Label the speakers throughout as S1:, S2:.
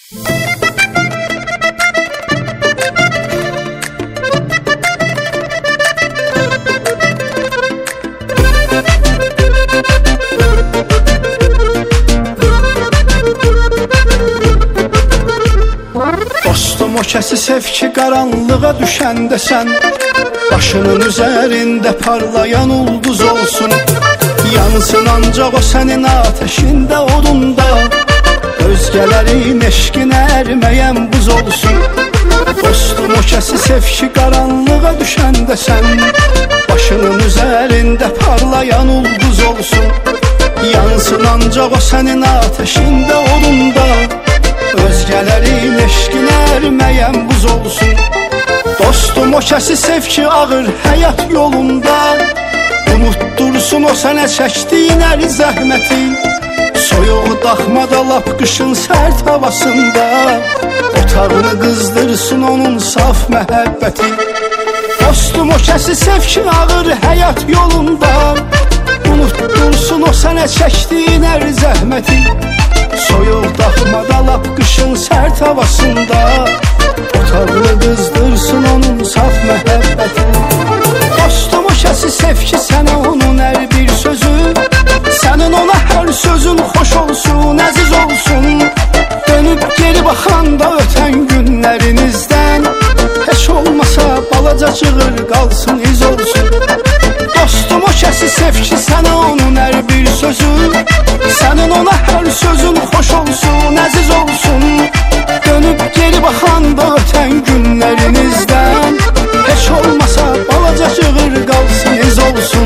S1: Dostum o kəsi sev ki qaranlığa düşəndə sən başının üzərində parlayan ulduz olsun. Yansın ancaq o sənin ateşində, odunda özgələrin eşqinə ərməyən buz olsun. Dostum o kəsi sev ki qaranlığa düşəndə sən başının üzərində parlayan ulduz olsun. Yansın ancaq o sənin ateşində, odunda özgələrin eşqinə ərməyən buz olsun. Dostum o kəsi sev ki ağır həyat yolunda unuttursun o sənə çəkdiyin əli zəhməti. Soyuq daxmada lap qışın sərt havasında otağını qızdırsın onun saf məhəbbəti. Dostum o kəsi sev ki ağır həyat yolunda unuttursun o sənə çəkdiyin əli zəhməti. Soyuq daxmada lap qışın sərt havasında otağını qızdırsın onun saf məhəbbəti. Dostum o kəsi sev ki sənə onun hər bir sözü, sənin ona hər sözün xoş olsun, əziz olsun. Dönüb geri baxanda ötən günlərinizdən heç olmasa balaca çığır qalsın, iz olsun. Dostum o kəsi sev ki sənə onun hər bir sözü, sənin ona hər sözün xoş olsun, əziz olsun. Dönüb geri baxanda ötən günlərinizdən heç olmasa balaca çığır qalsın, iz olsun.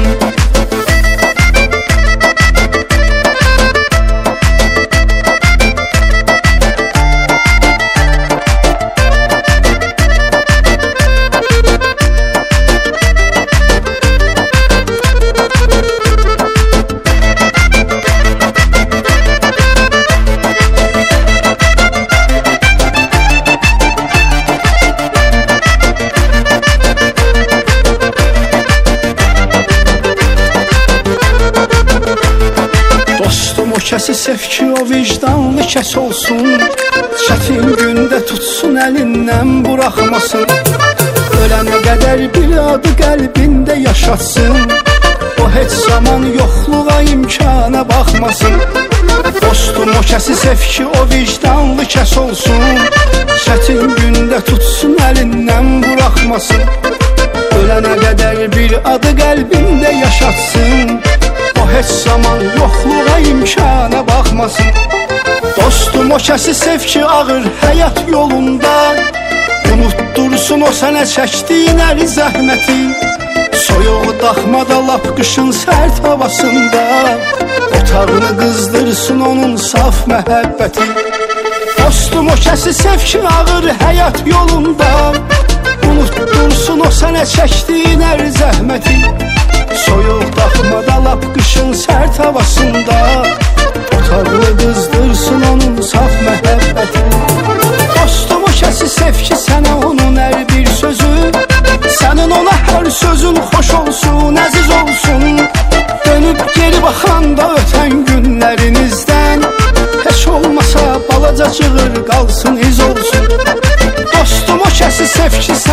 S1: O kəsi sev ki o vicdanlı kəs olsun, çətin gündə tutsun əlindən buraxmasın. Ölənə qədər bir adı qəlbində yaşatsın, o heç zaman yoxluğa imkana baxmasın. Dostum o kəsi sev ki o vicdanlı kəs olsun, çətin gündə tutsun əlindən buraxmasın. Ölənə qədər bir adı qəlbində yaşatsın, o heç zaman yoxluğa imkana baxmasın. Dostum o kəsi sev ki ağır həyat yolunda unuttursun o sənə çəkdiyin əli zəhməti. Soyuq daxmada lap qışın sərt havasında otağını qızdırsın onun saf məhəbbəti. Dostum o kəsi sev ki ağır həyat yolunda unuttursun o sənə çəkdiyin əli zəhməti. Soyuq daxmada lap qışın sərt havasında otağını qızdırsın onun saf məhəbbəti. Dostum o kəsi sev ki sənə onun hər bir sözü, sənin ona hər sözün xoş olsun, əziz olsun. Dönüb geri baxanda ötən günlərinizdən heç olmasa balaca çığır qalsın, iz olsun. Dostum o kəsi sev ki